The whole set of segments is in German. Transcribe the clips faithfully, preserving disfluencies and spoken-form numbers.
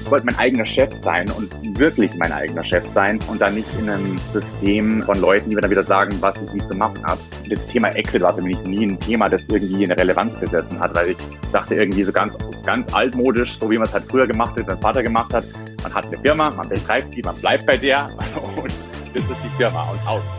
Ich wollte mein eigener Chef sein und wirklich mein eigener Chef sein und dann nicht in einem System von Leuten, die mir dann wieder sagen, was ich wie zu machen habe. Das Thema Exit war für mich nie ein Thema, das irgendwie eine Relevanz besessen hat, weil ich dachte irgendwie so ganz, ganz altmodisch, so wie man es halt früher gemacht hat, mein Vater gemacht hat. Man hat eine Firma, man betreibt die, man bleibt bei der und das ist die Firma und aus.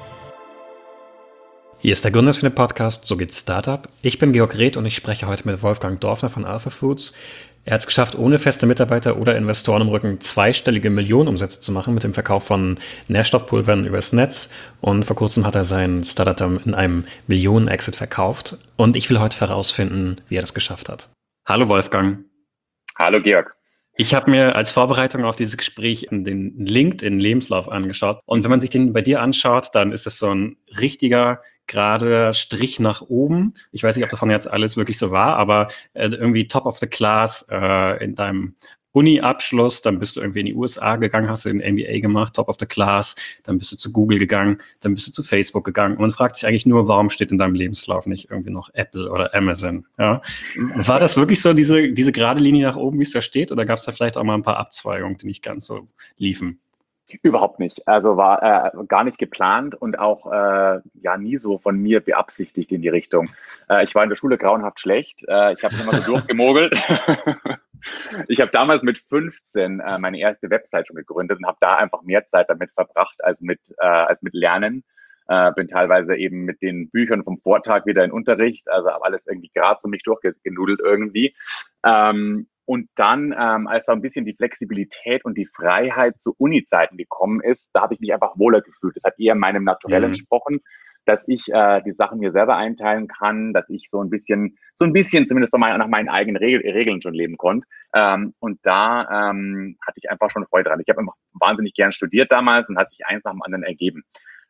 Hier ist der Gründerszene-Podcast So geht Startup. Ich bin Georg Reth und ich spreche heute mit Wolfgang Dorfner von Alpha Foods. Er hat es geschafft, ohne feste Mitarbeiter oder Investoren im Rücken zweistellige Millionenumsätze zu machen mit dem Verkauf von Nährstoffpulvern übers Netz. Und vor kurzem hat er sein Startup in einem Millionen-Exit verkauft. Und ich will heute herausfinden, wie er das geschafft hat. Hallo Wolfgang. Hallo Georg. Ich habe mir als Vorbereitung auf dieses Gespräch den LinkedIn-Lebenslauf angeschaut. Und wenn man sich den bei dir anschaut, dann ist es so ein richtiger, gerader Strich nach oben. Ich weiß nicht, ob davon jetzt alles wirklich so war, aber äh, irgendwie top of the class äh, in deinem Uni-Abschluss, dann bist du irgendwie in die U S A gegangen, hast du den M B A gemacht, top of the class, dann bist du zu Google gegangen, dann bist du zu Facebook gegangen und man fragt sich eigentlich nur, warum steht in deinem Lebenslauf nicht irgendwie noch Apple oder Amazon? Ja? War das wirklich so diese, diese gerade Linie nach oben, wie es da steht, oder gab es da vielleicht auch mal ein paar Abzweigungen, die nicht ganz so liefen? Überhaupt nicht. Also war äh, gar nicht geplant und auch äh, ja nie so von mir beabsichtigt in die Richtung. Äh, ich war in der Schule grauenhaft schlecht. Äh, ich habe immer so durchgemogelt. Ich habe damals mit fünfzehn äh, meine erste Website schon gegründet und habe da einfach mehr Zeit damit verbracht als mit, äh, als mit Lernen. Äh, bin teilweise eben mit den Büchern vom Vortag wieder in Unterricht, also habe alles irgendwie gerade so mich durchgenudelt irgendwie. Ähm, Und dann, ähm, als da ein bisschen die Flexibilität und die Freiheit zu Uni-Zeiten gekommen ist, da habe ich mich einfach wohler gefühlt. Das hat eher meinem Naturell Mhm. entsprochen, dass ich äh, die Sachen mir selber einteilen kann, dass ich so ein bisschen, so ein bisschen zumindest nach meinen eigenen Regel, Regeln schon leben konnte. Ähm, und da ähm, hatte ich einfach schon Freude dran. Ich habe einfach wahnsinnig gern studiert damals und hat sich eins nach dem anderen ergeben.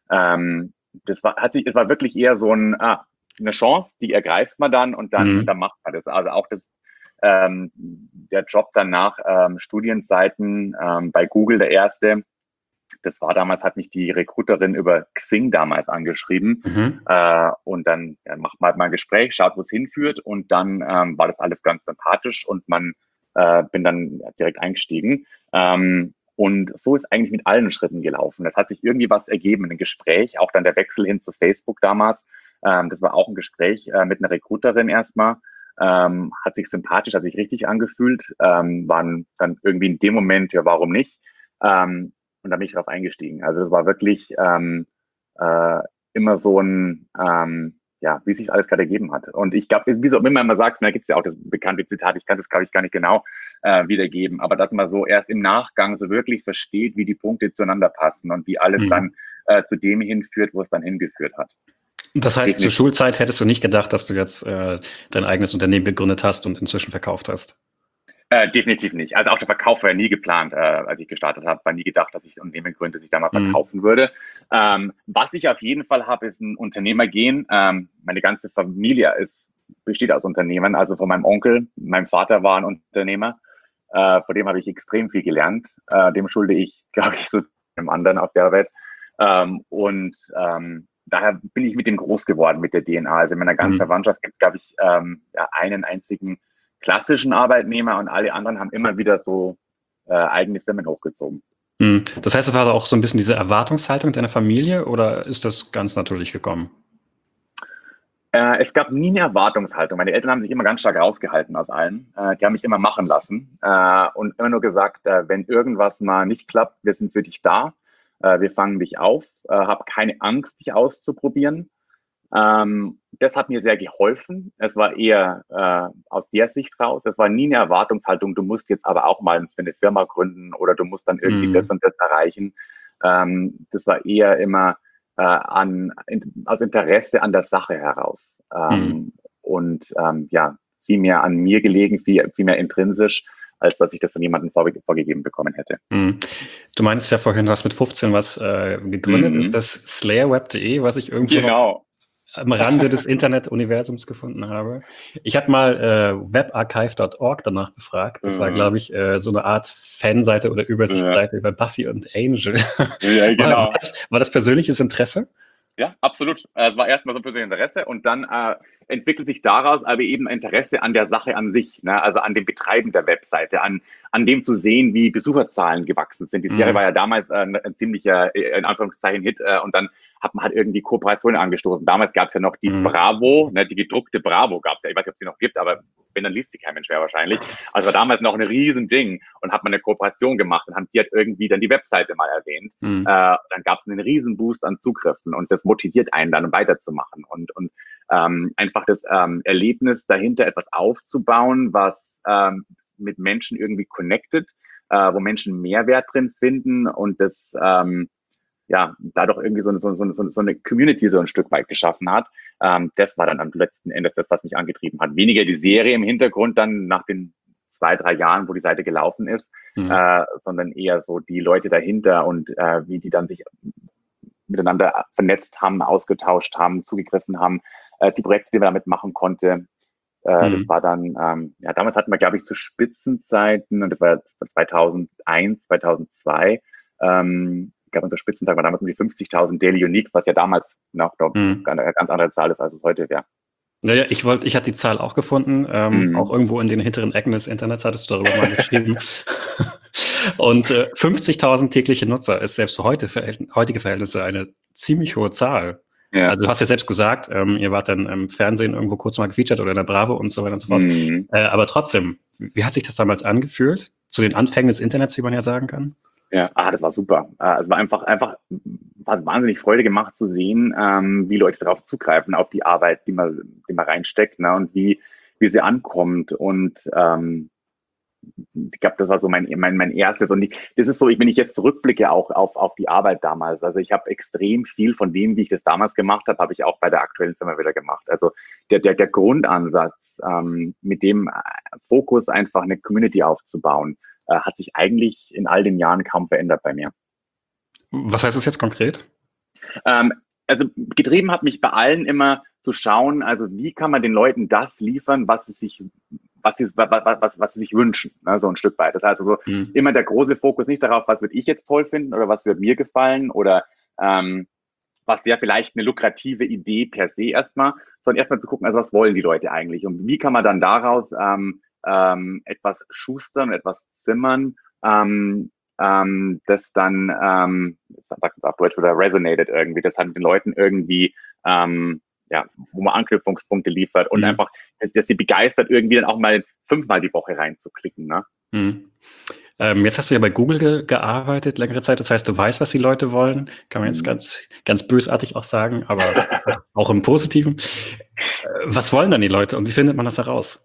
Ähm, das war, hat sich, es war wirklich eher so ein, ah, eine Chance, die ergreift man dann und dann, Mhm. und dann macht man das. Also auch das Ähm, der Job dann nach ähm, Studienzeiten ähm, bei Google, der erste, das war damals, hat mich die Recruiterin über Xing damals angeschrieben. Mhm. Äh, und dann ja, macht man halt mal ein Gespräch, schaut, wo es hinführt. Und dann ähm, war das alles ganz sympathisch und man äh, bin dann direkt eingestiegen. Ähm, und so ist eigentlich mit allen Schritten gelaufen. Es hat sich irgendwie was ergeben, ein Gespräch, auch dann der Wechsel hin zu Facebook damals. Ähm, das war auch ein Gespräch äh, mit einer Recruiterin erstmal. Ähm, hat sich sympathisch, hat sich richtig angefühlt, ähm, waren dann irgendwie in dem Moment, ja, warum nicht? Ähm, und da bin ich drauf eingestiegen. Also es war wirklich ähm, äh, immer so ein, ähm, ja, wie sich alles gerade ergeben hat. Und ich glaube, wie so immer man sagt, da gibt es ja auch das bekannte Zitat, ich kann das, glaube ich, gar nicht genau äh, wiedergeben, aber dass man so erst im Nachgang so wirklich versteht, wie die Punkte zueinander passen und wie alles Mhm. dann äh, zu dem hinführt, wo es dann hingeführt hat. Das heißt, Definitiv. zur Schulzeit hättest du nicht gedacht, dass du jetzt äh, dein eigenes Unternehmen gegründet hast und inzwischen verkauft hast? Äh, definitiv nicht. Also auch der Verkauf war ja nie geplant, äh, als ich gestartet habe. War nie gedacht, dass ich ein Unternehmen gründe, das ich da mal Mhm. verkaufen würde. Ähm, was ich auf jeden Fall habe, ist ein Unternehmergehen. Ähm, meine ganze Familie ist, besteht aus Unternehmen. Also von meinem Onkel, mein Vater war ein Unternehmer. Äh, von dem habe ich extrem viel gelernt. Äh, dem schulde ich, glaube ich, so dem anderen auf der Welt. Ähm, und ähm, daher bin ich mit dem groß geworden, mit der D N A. Also in meiner ganzen Mhm. Verwandtschaft gibt es, glaube ich, ähm, ja, einen einzigen klassischen Arbeitnehmer und alle anderen haben immer wieder so äh, eigene Firmen hochgezogen. Mhm. Das heißt, es war auch so ein bisschen diese Erwartungshaltung deiner Familie oder ist das ganz natürlich gekommen? Äh, es gab nie eine Erwartungshaltung. Meine Eltern haben sich immer ganz stark rausgehalten aus allem. Äh, die haben mich immer machen lassen äh, und immer nur gesagt, äh, wenn irgendwas mal nicht klappt, wir sind für dich da. Äh, wir fangen dich auf. Äh, hab keine Angst, dich auszuprobieren. Ähm, das hat mir sehr geholfen. Es war eher äh, aus der Sicht raus. Es war nie eine Erwartungshaltung, du musst jetzt aber auch mal für eine Firma gründen oder du musst dann irgendwie Mhm. das und das erreichen. Ähm, das war eher immer äh, an, in, aus Interesse an der Sache heraus. Ähm, Mhm. und ähm, ja, viel mehr an mir gelegen, viel, viel mehr intrinsisch, als dass ich das von jemandem vorge vorgegeben bekommen hätte. Mhm. Du meinst ja vorhin, du hast mit fünfzehn was äh, gegründet. Mhm. Ist das slayerweb punkt de, was ich irgendwo noch Genau. am Rande des Internet-Universums gefunden habe? Ich habe mal äh, webarchive punkt org danach befragt. Das war, Mhm. glaube ich, äh, so eine Art Fanseite oder Ja. Übersichtsseite über Buffy und Angel. Ja, War, war, genau. das, war das persönliches Interesse? Ja, absolut. Äh, Es war erstmal so ein persönliches Interesse und dann äh, entwickelt sich daraus aber eben Interesse an der Sache an sich, ne? Also an dem Betreiben der Webseite, an, an dem zu sehen, wie Besucherzahlen gewachsen sind. Die Serie Mhm. war ja damals äh, ein, ein ziemlicher, äh, in Anführungszeichen, Hit äh, und dann hat man halt irgendwie Kooperationen angestoßen. Damals gab es ja noch die Mhm. Bravo, ne, die gedruckte Bravo gab es ja. Ich weiß nicht, ob es die noch gibt, aber wenn, dann liest die kein Mensch mehr wahrscheinlich. Also war damals noch ein Riesending und hat man eine Kooperation gemacht und haben die halt irgendwie dann die Webseite mal erwähnt. Mhm. Äh, dann gab es einen riesen Boost an Zugriffen und das motiviert einen dann weiterzumachen und, und ähm, einfach das ähm, Erlebnis dahinter etwas aufzubauen, was ähm, mit Menschen irgendwie connected, äh, wo Menschen Mehrwert drin finden und das ähm, ja dadurch irgendwie so eine, so, eine, so eine Community so ein Stück weit geschaffen hat. Ähm, das war dann am letzten Endes das, was mich angetrieben hat. Weniger die Serie im Hintergrund dann nach den zwei, drei Jahren, wo die Seite gelaufen ist, Mhm. äh, sondern eher so die Leute dahinter und äh, wie die dann sich miteinander vernetzt haben, ausgetauscht haben, zugegriffen haben, äh, die Projekte, die man damit machen konnte. Äh, das Mhm. war dann, ähm, ja, damals hatten wir, glaube ich, zu Spitzenzeiten, und das war zweitausendeins, zweitausendzwei, ähm, gab unser Spitzentag, war damals um die fünfzigtausend Daily Uniques, was ja damals noch, glaub, Mhm. eine ganz andere Zahl ist, als es heute wäre. Naja, ich wollte, ich hatte die Zahl auch gefunden, ähm, auch Mhm. irgendwo in den hinteren Ecken des Internets hattest du darüber mal geschrieben. Und äh, fünfzigtausend tägliche Nutzer ist selbst für heute, Verhält- heutige Verhältnisse eine ziemlich hohe Zahl. Ja. Also du hast ja selbst gesagt, ähm, ihr wart dann im Fernsehen irgendwo kurz mal gefeatured oder in der Bravo und so weiter und so fort. Mhm. Äh, aber trotzdem, wie hat sich das damals angefühlt? Zu den Anfängen des Internets, wie man ja sagen kann? Ja, ah, das war super. Äh, es war einfach, einfach, hat wahnsinnig Freude gemacht zu sehen, ähm, wie Leute darauf zugreifen, auf die Arbeit, die man, die man reinsteckt, ne, und wie, wie sie ankommt. Und ähm, ich glaube, das war so mein, mein, mein erstes. Und ich, das ist so, ich, wenn ich jetzt zurückblicke auch auf, auf die Arbeit damals, also ich habe extrem viel von dem, wie ich das damals gemacht habe, habe ich auch bei der aktuellen Firma wieder gemacht. Also der, der, der Grundansatz, ähm, mit dem Fokus einfach eine Community aufzubauen, äh, hat sich eigentlich in all den Jahren kaum verändert bei mir. Was heißt das jetzt konkret? Ähm, also getrieben hat mich bei allen immer zu schauen, also wie kann man den Leuten das liefern, was sie sich, was sie, was, was, was sie sich wünschen, ne, so ein Stück weit. Das heißt also Hm. immer der große Fokus nicht darauf, was würde ich jetzt toll finden oder was wird mir gefallen oder ähm, was wäre vielleicht eine lukrative Idee per se erstmal, sondern erstmal zu gucken, also was wollen die Leute eigentlich und wie kann man dann daraus ähm, ähm, etwas schustern, etwas zimmern, ähm, ähm, das dann, ähm, sagt man auf Deutsch, oder resonated irgendwie, das hat den Leuten irgendwie, ähm, ja, wo man Anknüpfungspunkte liefert und Hm. einfach, dass sie begeistert, irgendwie dann auch mal fünfmal die Woche reinzuklicken, ne? Hm. Ähm, jetzt hast du ja bei Google ge gearbeitet längere Zeit, das heißt, du weißt, was die Leute wollen. Kann man jetzt Mhm. ganz, ganz bösartig auch sagen, aber auch, auch im Positiven. Äh, was wollen dann die Leute und wie findet man das heraus?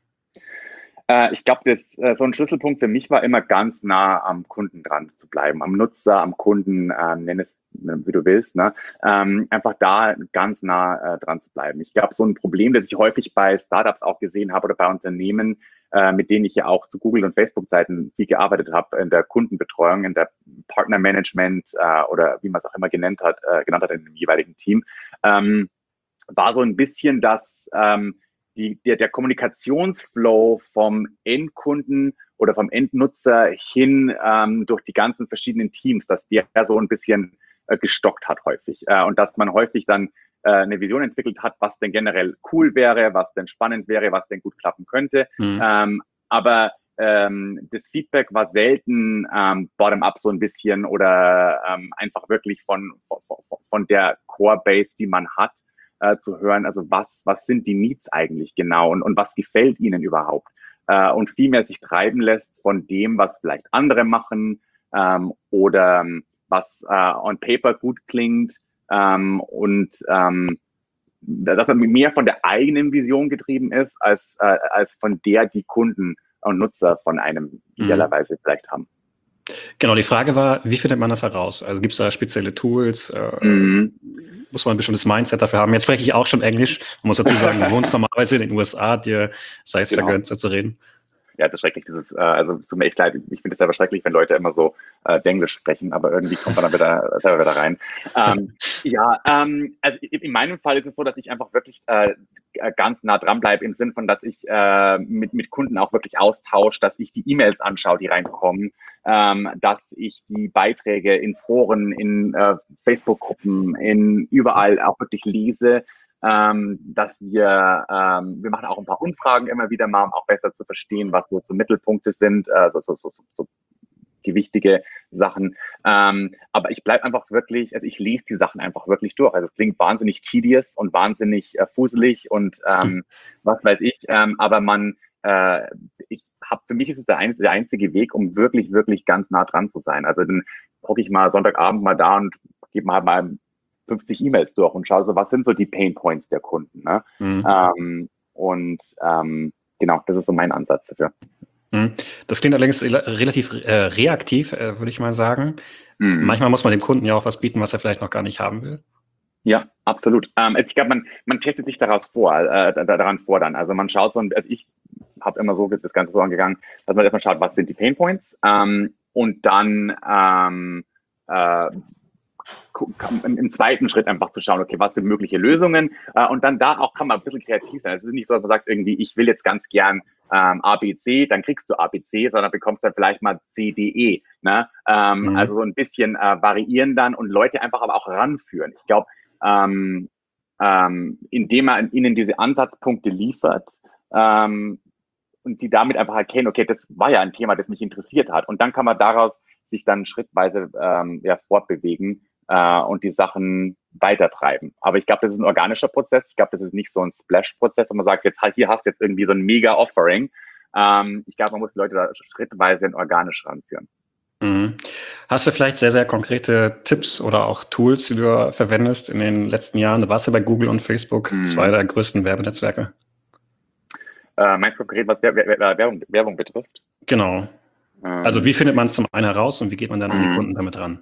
Äh, ich glaube, das äh, so ein Schlüsselpunkt für mich war immer ganz nah am Kunden dran zu bleiben, am Nutzer, am Kunden, ähm, nenn es äh, wie du willst, ne? Ähm, einfach da ganz nah äh, dran zu bleiben. Ich glaube, so ein Problem, das ich häufig bei Startups auch gesehen habe oder bei Unternehmen, äh, mit denen ich ja auch zu Google- und Facebook-Seiten viel gearbeitet habe, in der Kundenbetreuung, in der Partnermanagement äh, oder wie man es auch immer genannt hat, äh, genannt hat in dem jeweiligen Team, ähm, war so ein bisschen, dass ähm, die, der, der Kommunikationsflow vom Endkunden oder vom Endnutzer hin ähm, durch die ganzen verschiedenen Teams, dass der so ein bisschen äh, gestockt hat häufig. Äh, und dass man häufig dann äh, eine Vision entwickelt hat, was denn generell cool wäre, was denn spannend wäre, was denn gut klappen könnte. Hm. Ähm, aber ähm, das Feedback war selten ähm, bottom-up so ein bisschen oder ähm, einfach wirklich von, von, von der Core-Base, die man hat, äh, zu hören, also was, was sind die Needs eigentlich genau und, und was gefällt ihnen überhaupt, äh, und vielmehr sich treiben lässt von dem, was vielleicht andere machen, ähm, oder was äh, on paper gut klingt, ähm, und ähm, dass man mehr von der eigenen Vision getrieben ist, als, äh, als von der die Kunden und Nutzer von einem Hm. idealerweise vielleicht haben. Genau, die Frage war, wie findet man das heraus? Also gibt es da spezielle Tools? Äh, Mhm. muss man ein bestimmtes Mindset dafür haben? Jetzt spreche ich auch schon Englisch. Man muss dazu sagen, du wohnst normalerweise in den U S A, dir sei es Genau. vergönnt, so zu reden. Ja, es ist schrecklich, dieses, äh, also es tut mir echt leid, ich finde es selber schrecklich, wenn Leute immer so äh, Denglisch sprechen, aber irgendwie kommt man dann wieder, selber wieder rein. Ähm, ja, ähm, also in, in meinem Fall ist es so, dass ich einfach wirklich äh, ganz nah dran bleibe, im Sinn von, dass ich äh, mit, mit Kunden auch wirklich austausche, dass ich die E-Mails anschaue, die reinkommen, ähm, dass ich die Beiträge in Foren, in äh, Facebook-Gruppen, in überall auch wirklich lese. Ähm, dass wir, ähm, wir machen auch ein paar Umfragen immer wieder mal, um auch besser zu verstehen, was so, so Mittelpunkte sind, äh, so, so, so, so gewichtige Sachen. Ähm, aber ich bleibe einfach wirklich, also ich lese die Sachen einfach wirklich durch. Also es klingt wahnsinnig tedious und wahnsinnig äh, fuselig und ähm, was weiß ich, ähm, aber man, äh, ich habe, für mich ist es der, ein, der einzige Weg, um wirklich, wirklich ganz nah dran zu sein. Also dann hocke ich mal Sonntagabend mal da und gebe mal mal fünfzig E-Mails durch und schaue so, was sind so die Pain Points der Kunden. Ne? Mhm. Ähm, und ähm, genau, das ist so mein Ansatz dafür. Das klingt allerdings relativ äh, reaktiv, äh, würde ich mal sagen. Mhm. Manchmal muss man dem Kunden ja auch was bieten, was er vielleicht noch gar nicht haben will. Ja, absolut. Ähm, also ich glaube, man, man testet sich daraus vor, äh, daran vor dann. Also man schaut so, also ich habe immer so das Ganze so angegangen, dass man erstmal schaut, was sind die Pain Points ähm, und dann ähm, äh, im zweiten Schritt einfach zu schauen, okay, was sind mögliche Lösungen äh, und dann da auch kann man ein bisschen kreativ sein. Es ist nicht so, dass man sagt irgendwie, ich will jetzt ganz gern ähm, A B C, dann kriegst du A B C, sondern bekommst dann vielleicht mal C D E. Ne? Ähm, mhm. Also so ein bisschen äh, variieren dann und Leute einfach aber auch ranführen. Ich glaube, ähm, ähm, indem man ihnen diese Ansatzpunkte liefert ähm, und die damit einfach erkennen, okay, das war ja ein Thema, das mich interessiert hat und dann kann man daraus sich dann schrittweise ähm, ja, fortbewegen äh, und die Sachen weitertreiben. Aber ich glaube, das ist ein organischer Prozess. Ich glaube, das ist nicht so ein Splash-Prozess, wo man sagt, jetzt hier hast du jetzt irgendwie so ein Mega-Offering. Ähm, ich glaube, man muss die Leute da schrittweise und organisch ranführen. Mhm. Hast du vielleicht sehr, sehr konkrete Tipps oder auch Tools, die du verwendest in den letzten Jahren? Du warst ja bei Google und Facebook, mhm. zwei der größten Werbenetzwerke. Äh, meinst du konkret, was Werbung, Werbung betrifft? Genau. Ähm, also wie findet man es zum einen heraus und wie geht man dann an die Kunden damit ran?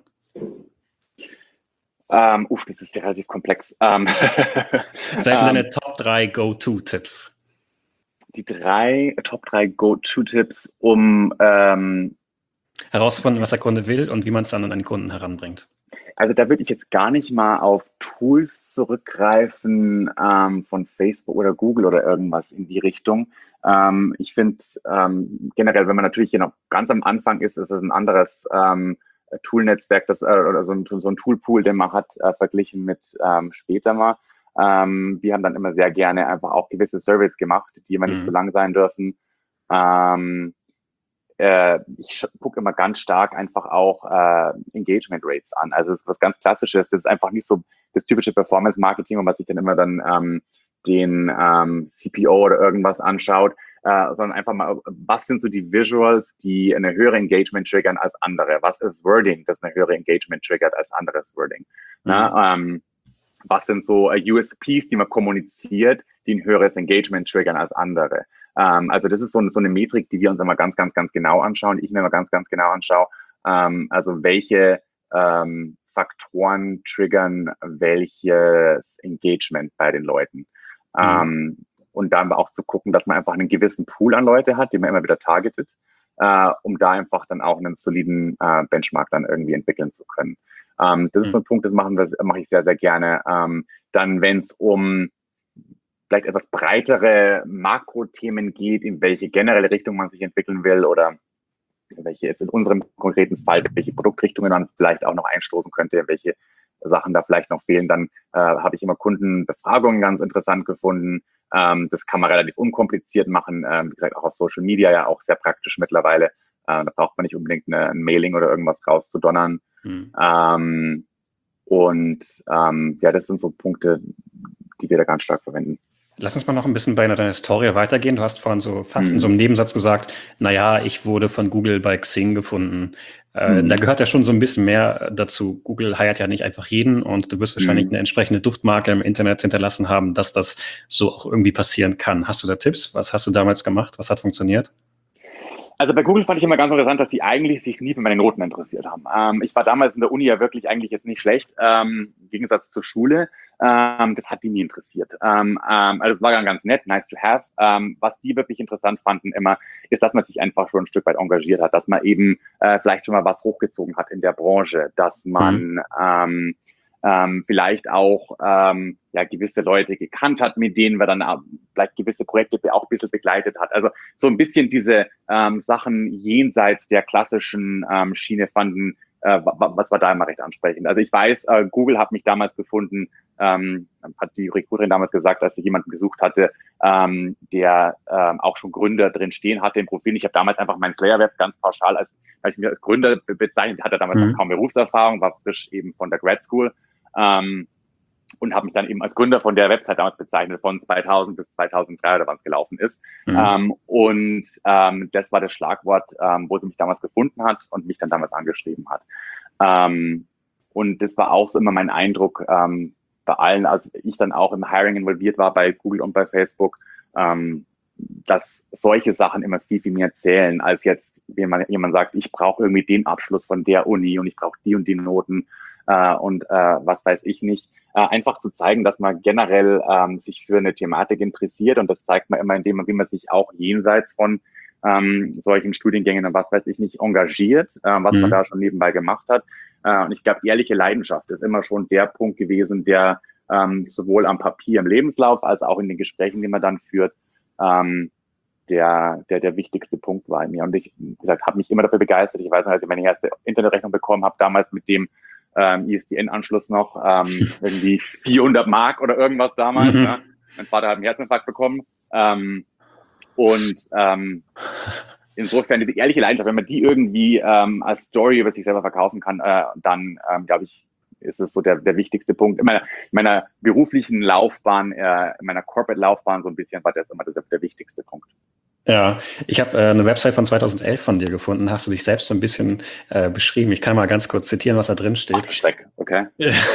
Ähm, uff, das ist ja relativ komplex. Ähm, Vielleicht sind deine Top drei Go-To-Tipps. Die drei Top drei Go-To-Tipps, um ähm, herauszufinden, was der Kunde will und wie man es dann an den Kunden heranbringt. Also da würde ich jetzt gar nicht mal auf Tools zurückgreifen ähm, von Facebook oder Google oder irgendwas in die Richtung. Ähm, ich finde ähm, generell, wenn man natürlich hier noch ganz am Anfang ist, ist es ein anderes ähm, Toolnetzwerk, das, äh, oder so ein, so ein Toolpool, den man hat, äh, verglichen mit ähm, später mal. Ähm, wir haben dann immer sehr gerne einfach auch gewisse Surveys gemacht, die immer mhm. nicht zu lang sein dürfen. Ähm, ich gucke immer ganz stark einfach auch äh, Engagement Rates an. Also es ist was ganz Klassisches. Das ist einfach nicht so das typische Performance Marketing, wo man sich dann immer dann ähm, den ähm, C P O oder irgendwas anschaut, äh, sondern einfach mal, was sind so die Visuals, die eine höhere Engagement triggern als andere? Was ist Wording, das eine höhere Engagement triggert als anderes Wording? Mhm. Na, ähm, was sind so uh, U S Ps, die man kommuniziert, die ein höheres Engagement triggern als andere? Ähm, also das ist so, so eine Metrik, die wir uns immer ganz, ganz, ganz genau anschauen, die ich mir immer ganz, ganz genau anschaue. Ähm, also welche ähm, Faktoren triggern welches Engagement bei den Leuten? Mhm. Ähm, und dann auch zu gucken, dass man einfach einen gewissen Pool an Leute hat, den man immer wieder targetet, äh, um da einfach dann auch einen soliden äh, Benchmark dann irgendwie entwickeln zu können. Ähm, das ist so ein Punkt, das machen wir, mache ich sehr, sehr gerne. Ähm, dann, wenn es um vielleicht etwas breitere Makrothemen geht, in welche generelle Richtung man sich entwickeln will oder welche jetzt in unserem konkreten Fall, welche Produktrichtungen man vielleicht auch noch einstoßen könnte, welche Sachen da vielleicht noch fehlen, dann äh, habe ich immer Kundenbefragungen ganz interessant gefunden. Ähm, das kann man relativ unkompliziert machen. Ähm, wie gesagt, auch auf Social Media ja auch sehr praktisch mittlerweile. Äh, da braucht man nicht unbedingt eine, ein Mailing oder irgendwas rauszudonnern. Mhm. Ähm, und ähm, ja, das sind so Punkte, die wir da ganz stark verwenden. Lass uns mal noch ein bisschen bei deiner Historie weitergehen. Du hast vorhin so fast hm. in so einem Nebensatz gesagt, naja, ich wurde von Google bei Xing gefunden. Äh, hm. Da gehört ja schon so ein bisschen mehr dazu. Google heiert ja nicht einfach jeden und du wirst wahrscheinlich hm. eine entsprechende Duftmarke im Internet hinterlassen haben, dass das so auch irgendwie passieren kann. Hast du da Tipps? Was hast du damals gemacht? Was hat funktioniert? Also bei Google fand ich immer ganz interessant, dass die eigentlich sich nie für meine Noten interessiert haben. Ähm, ich war damals in der Uni ja wirklich eigentlich jetzt nicht schlecht, ähm, im Gegensatz zur Schule. Ähm, das hat die nie interessiert. Ähm, ähm, also es war dann ganz nett, nice to have. Ähm, was die wirklich interessant fanden immer, ist, dass man sich einfach schon ein Stück weit engagiert hat, dass man eben äh, vielleicht schon mal was hochgezogen hat in der Branche, dass man Mhm. ähm, ähm, vielleicht auch ähm, ja, gewisse Leute gekannt hat, mit denen wir dann auch vielleicht gewisse Projekte auch ein bisschen begleitet hat. Also so ein bisschen diese ähm, Sachen jenseits der klassischen ähm, Schiene fanden, äh, was war da immer recht ansprechend. Also ich weiß, äh, Google hat mich damals gefunden, ähm, hat die Recruiterin damals gesagt, dass sie jemanden gesucht hatte, ähm, der ähm, auch schon Gründer drin stehen hatte im Profil. Ich habe damals einfach meinen Slayer-Web ganz pauschal als, als ich mich als Gründer bezeichnet, hatte damals noch Mhm. kaum Berufserfahrung, war frisch eben von der Grad School. Ähm, und habe mich dann eben als Gründer von der Website damals bezeichnet, von zweitausend bis zweitausenddrei oder wann es gelaufen ist. Mhm. Ähm, und ähm, das war das Schlagwort, ähm, wo sie mich damals gefunden hat und mich dann damals angeschrieben hat. Ähm, und das war auch so immer mein Eindruck ähm, bei allen, als ich dann auch im Hiring involviert war bei Google und bei Facebook, ähm, dass solche Sachen immer viel, viel mehr zählen, als jetzt, wenn man jemand sagt, ich brauche irgendwie den Abschluss von der Uni und ich brauche die und die Noten äh, und äh, was weiß ich nicht. Äh, einfach zu zeigen, dass man generell ähm, sich für eine Thematik interessiert, und das zeigt man immer, indem man, wie man sich auch jenseits von ähm, solchen Studiengängen und was weiß ich nicht engagiert, äh, was man Mhm. da schon nebenbei gemacht hat. Äh, und ich glaube, ehrliche Leidenschaft ist immer schon der Punkt gewesen, der ähm, sowohl am Papier im Lebenslauf als auch in den Gesprächen, die man dann führt, ähm, der, der, der wichtigste Punkt war in mir. Und ich, wie gesagt, habe mich immer dafür begeistert. Ich weiß noch, als ich meine erste Internetrechnung bekommen habe, damals mit dem ähm, I S D N-Anschluss noch, ähm, irgendwie vierhundert Mark oder irgendwas damals. Mhm. Ne? Mein Vater hat einen Herzinfarkt bekommen. Ähm, und ähm, insofern diese ehrliche Leidenschaft, wenn man die irgendwie ähm, als Story über sich selber verkaufen kann, äh, dann ähm, glaube ich, ist es so der, der wichtigste Punkt. In meiner, meiner beruflichen Laufbahn, äh, in meiner Corporate-Laufbahn so ein bisschen war das immer der, der wichtigste Punkt. Ja, ich habe äh, eine Website von zweitausendelf von dir gefunden. Hast du dich selbst so ein bisschen äh, beschrieben? Ich kann mal ganz kurz zitieren, was da drin Ach, steht. Schreck, okay.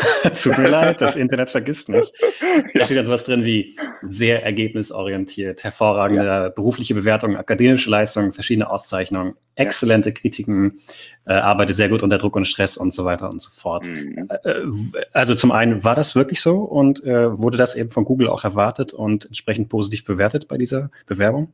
Tut mir leid, das Internet vergisst nicht. Da Ja, steht dann sowas drin wie sehr ergebnisorientiert, ja, hervorragende berufliche Bewertungen, akademische Leistungen, verschiedene Auszeichnungen, ja. exzellente Kritiken, äh, arbeite sehr gut unter Druck und Stress und so weiter und so fort. Mhm. Äh, also zum einen, war das wirklich so und äh, wurde das eben von Google auch erwartet und entsprechend positiv bewertet bei dieser Bewerbung?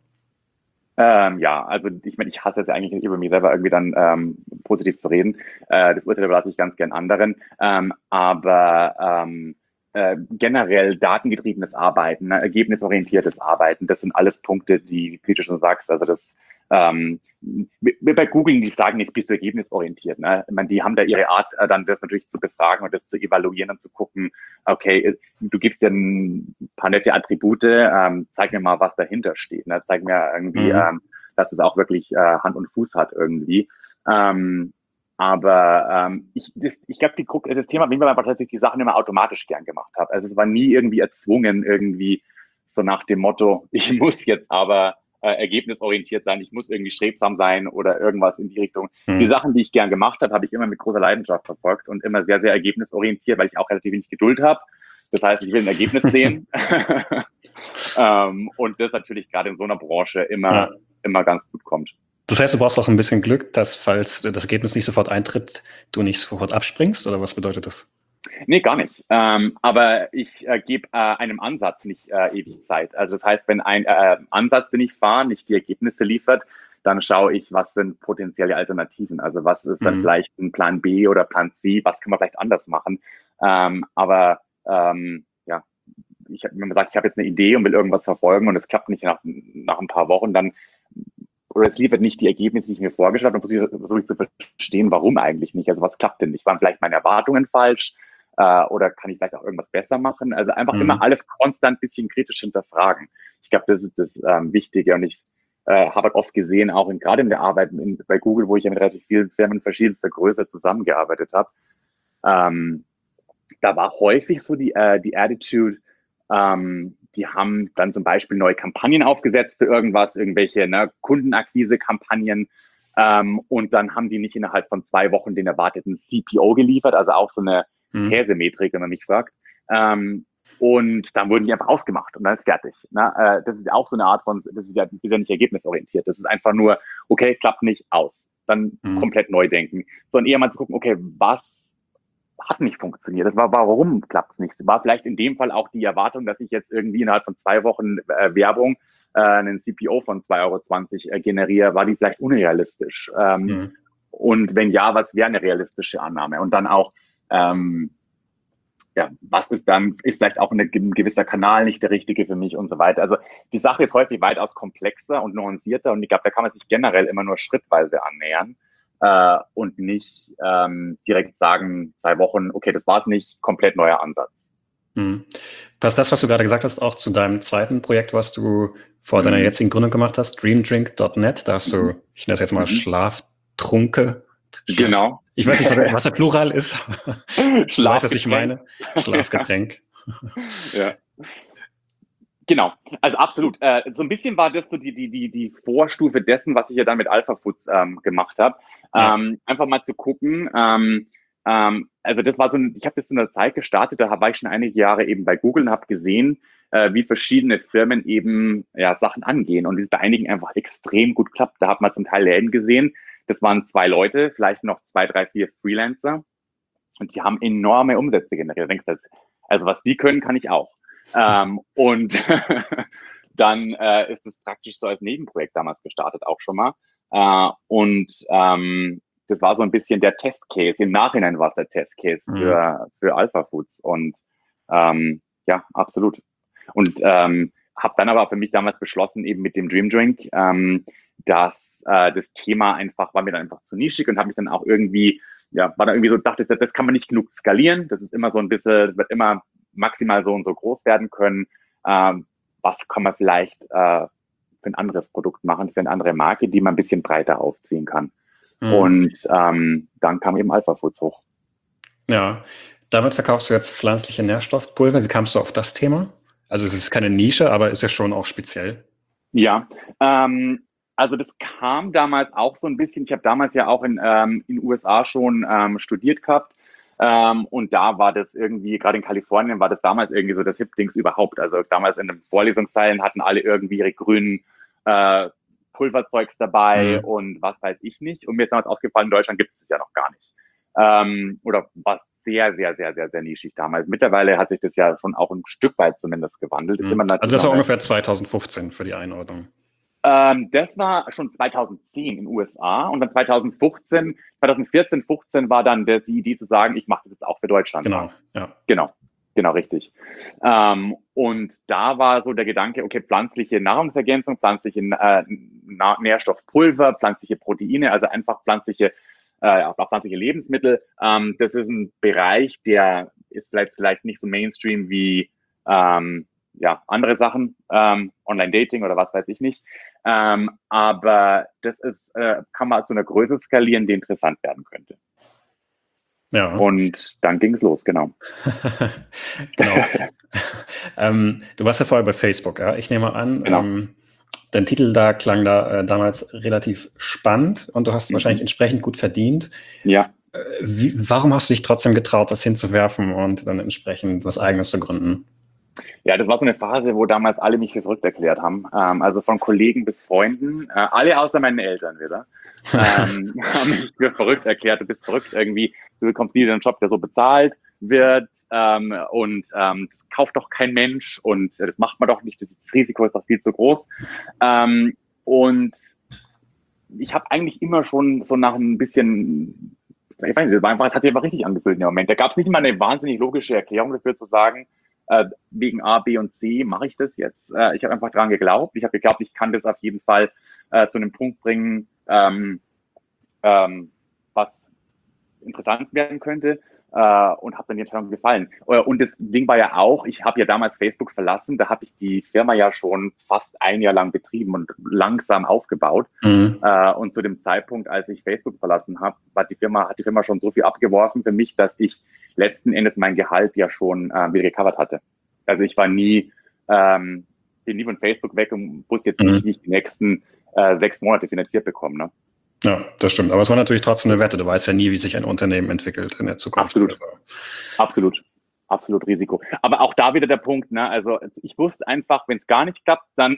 Ähm, ja, also ich meine, ich hasse es ja eigentlich über mich selber irgendwie dann ähm, positiv zu reden. Äh, das Urteil überlasse ich ganz gern anderen. Ähm, aber ähm, äh, generell datengetriebenes Arbeiten, ne, ergebnisorientiertes Arbeiten, das sind alles Punkte, die, wie du schon sagst, also das ähm, bei Google, die sagen nicht, bist du ergebnisorientiert. Ne? Ich meine, die haben da ihre Art, äh, dann das natürlich zu befragen und das zu evaluieren und zu gucken, okay, du gibst dir ein paar nette Attribute, ähm, zeig mir mal, was dahinter steht. Ne? Zeig mir irgendwie, Mhm. ähm, dass es auch wirklich äh, Hand und Fuß hat irgendwie. Ähm, aber ähm, ich, das, ich glaube, das Thema war einfach, dass ich die Sachen immer automatisch gern gemacht habe. Also es war nie irgendwie erzwungen, irgendwie so nach dem Motto, ich muss jetzt aber äh, ergebnisorientiert sein, ich muss irgendwie strebsam sein oder irgendwas in die Richtung. Die Mhm. Sachen, die ich gern gemacht habe, habe ich immer mit großer Leidenschaft verfolgt und immer sehr, sehr ergebnisorientiert, weil ich auch relativ wenig Geduld habe. Das heißt, ich will ein Ergebnis sehen. ähm, und das natürlich gerade in so einer Branche immer, Ja. immer ganz gut kommt. Das heißt, du brauchst auch ein bisschen Glück, dass, falls das Ergebnis nicht sofort eintritt, du nicht sofort abspringst, oder was bedeutet das? Nee, gar nicht. Ähm, aber ich äh, gebe äh, einem Ansatz nicht äh, ewig Zeit. Also das heißt, wenn ein äh, Ansatz, den ich fahre, nicht die Ergebnisse liefert, dann schaue ich, was sind potenzielle Alternativen. Also was ist dann Mhm. vielleicht ein Plan B oder Plan C, was kann man vielleicht anders machen. Ähm, aber ähm, ja, ich habe mir gesagt, ich habe jetzt eine Idee und will irgendwas verfolgen und es klappt nicht nach, nach ein paar Wochen, dann oder es liefert nicht die Ergebnisse, die ich mir vorgestellt habe, dann versuche ich zu verstehen, warum eigentlich nicht. Also was klappt denn nicht? Waren vielleicht meine Erwartungen falsch? Äh, oder kann ich vielleicht auch irgendwas besser machen? Also einfach immer Mhm. alles konstant ein bisschen kritisch hinterfragen. Ich glaube, das ist das ähm, Wichtige. Und ich äh, habe halt oft gesehen, auch in, gerade in der Arbeit in, bei Google, wo ich ja mit relativ vielen Firmen verschiedenster Größe zusammengearbeitet habe, ähm, da war häufig so die, äh, die Attitude, ähm, die haben dann zum Beispiel neue Kampagnen aufgesetzt für irgendwas, irgendwelche ne, Kundenakquise-Kampagnen. Ähm, und dann haben die nicht innerhalb von zwei Wochen den erwarteten C P O geliefert, also auch so eine Mhm. Käsemetrik, wenn man mich fragt. Ähm, und dann wurden die einfach ausgemacht und dann ist fertig. Ne? Äh, das ist auch so eine Art von, das ist ja, ist ja nicht ergebnisorientiert. Das ist einfach nur, okay, klappt nicht, aus. Dann mhm. komplett neu denken. Sondern eher mal zu gucken, okay, was hat nicht funktioniert? Das war, warum klappt es nicht? War vielleicht in dem Fall auch die Erwartung, dass ich jetzt irgendwie innerhalb von zwei Wochen äh, Werbung äh, einen C P O von zwei Euro zwanzig äh, generiere, war die vielleicht unrealistisch? Ähm, mhm. Und wenn ja, was wäre eine realistische Annahme? Und dann auch, ähm, ja, was ist dann, ist vielleicht auch eine, ein gewisser Kanal nicht der richtige für mich und so weiter. Also die Sache ist häufig weitaus komplexer und nuancierter und ich glaube, da kann man sich generell immer nur schrittweise annähern äh, und nicht ähm, direkt sagen, zwei Wochen, okay, das war es nicht, komplett neuer Ansatz. Mhm. Passt das, was du gerade gesagt hast, auch zu deinem zweiten Projekt, was du vor mhm. deiner jetzigen Gründung gemacht hast, dreamdrink Punkt net, da hast du, ich nenne das jetzt mal mhm. Schlaftrunke. Schlaf. Genau. Ich weiß nicht, was der Plural ist. Du weißt, was ich meine. Schlafgetränk. Ja. Genau, also absolut. Äh, so ein bisschen war das so die, die, die, die Vorstufe dessen, was ich ja dann mit Alpha Foods ähm, gemacht habe. Ja. Ähm, einfach mal zu gucken. Ähm, ähm, also das war so ein, ich habe das in der Zeit gestartet, da war ich schon einige Jahre eben bei Google und habe gesehen, äh, wie verschiedene Firmen eben ja, Sachen angehen und wie es bei einigen einfach extrem gut klappt. Da hat man zum Teil Läden gesehen. Das waren zwei Leute, vielleicht noch zwei, drei, vier Freelancer und die haben enorme Umsätze generiert. Du denkst, also was die können, kann ich auch. ähm, und dann äh, ist es praktisch so als Nebenprojekt damals gestartet auch schon mal. Äh, und ähm, das war so ein bisschen der Testcase. Im Nachhinein war es der Testcase mhm. für, für Alpha Foods. Und ähm, ja, absolut. Und ähm, habe dann aber für mich damals beschlossen, eben mit dem Dream Drink, ähm, dass äh, das Thema einfach, war mir dann einfach zu nischig und habe mich dann auch irgendwie, ja, war dann irgendwie so, dachte, das kann man nicht genug skalieren. Das ist immer so ein bisschen, das wird immer maximal so und so groß werden können. Ähm, was kann man vielleicht äh, für ein anderes Produkt machen, für eine andere Marke, die man ein bisschen breiter aufziehen kann. Mhm. Und ähm, dann kam eben Alpha Foods hoch. Ja, damit verkaufst du jetzt pflanzliche Nährstoffpulver. Wie kamst du auf das Thema? Also es ist keine Nische, aber ist ja schon auch speziell. Ja, ähm, also das kam damals auch so ein bisschen, ich habe damals ja auch in ähm, in den U S A schon ähm, studiert gehabt. Ähm, und da war das irgendwie, gerade in Kalifornien war das damals irgendwie so das Hip-Dings überhaupt. Also damals in den Vorlesungssälen hatten alle irgendwie ihre grünen äh, Pulverzeugs dabei mhm. und was weiß ich nicht. Und mir ist damals aufgefallen, in Deutschland gibt es das ja noch gar nicht. Ähm, oder war sehr, sehr, sehr, sehr, sehr nischig damals. Mittlerweile hat sich das ja schon auch ein Stück weit zumindest gewandelt. Mhm. Also das war ungefähr zwanzig fünfzehn für die Einordnung. Ähm, das war schon zweitausendzehn in den U S A und dann zweitausendfünfzehn, zweitausendvierzehn, fünfzehn war dann der, die Idee zu sagen, ich mache das jetzt auch für Deutschland. Genau, ja. Genau, genau, richtig. Ähm, und da war so der Gedanke, okay, pflanzliche Nahrungsergänzung, pflanzliche äh, Nährstoffpulver, pflanzliche Proteine, also einfach pflanzliche, äh, auch pflanzliche Lebensmittel. Ähm, das ist ein Bereich, der ist vielleicht, vielleicht nicht so Mainstream wie ähm, ja, andere Sachen, ähm, Online-Dating oder was weiß ich nicht. Ähm, aber das ist, äh, kann man zu einer Größe skalieren, die interessant werden könnte. Ja. Und dann ging es los, genau. Genau. ähm, du warst ja vorher bei Facebook, ja? Ich nehme an, genau. ähm, dein Titel da klang da äh, damals relativ spannend und du hast mhm. wahrscheinlich entsprechend gut verdient. Ja. Äh, wie, warum hast du dich trotzdem getraut, das hinzuwerfen und dann entsprechend was Eigenes zu gründen? Ja, das war so eine Phase, wo damals alle mich für verrückt erklärt haben. Ähm, also von Kollegen bis Freunden, äh, alle außer meinen Eltern wieder, ähm, haben mich für verrückt erklärt. Du bist verrückt irgendwie, du bekommst nie einen Job, der so bezahlt wird ähm, und ähm, das kauft doch kein Mensch und äh, das macht man doch nicht, das, das Risiko ist doch viel zu groß. Ähm, und ich habe eigentlich immer schon so nach ein bisschen, ich weiß nicht, es war einfach, es hat sich einfach richtig angefühlt in dem Moment. Da gab es nicht mal eine wahnsinnig logische Erklärung dafür zu sagen, äh, wegen A, B und C mache ich das jetzt. Äh, ich habe einfach dran geglaubt. Ich habe geglaubt, ich kann das auf jeden Fall äh, zu einem Punkt bringen, ähm, ähm, was interessant werden könnte. Äh, und habe dann die Entscheidung gefallen. Und das Ding war ja auch, ich habe ja damals Facebook verlassen, da habe ich die Firma ja schon fast ein Jahr lang betrieben und langsam aufgebaut. Mhm. Äh, und zu dem Zeitpunkt, als ich Facebook verlassen habe, war die Firma, hat die Firma schon so viel abgeworfen für mich, dass ich letzten Endes mein Gehalt ja schon äh, wieder gecovert hatte. Also ich war nie, ähm, bin nie von Facebook weg und wusste jetzt nicht, mhm. wie ich die nächsten äh, sechs Monate finanziert bekomme. Ne? Ja, das stimmt. Aber es war natürlich trotzdem eine Wette. Du weißt ja nie, wie sich ein Unternehmen entwickelt in der Zukunft. Absolut. Also. Absolut. Absolut Risiko. Aber auch da wieder der Punkt, ne? Also ich wusste einfach, wenn es gar nicht klappt, dann